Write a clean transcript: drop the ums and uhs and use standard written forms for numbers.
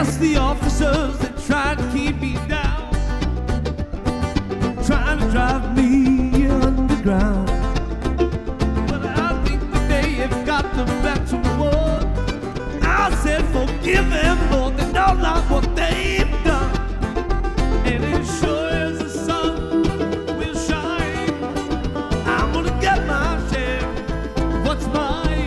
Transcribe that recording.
Yes, the officers that tried to keep me down, trying to drive me underground. But I think that they have got the better one. I said forgive me.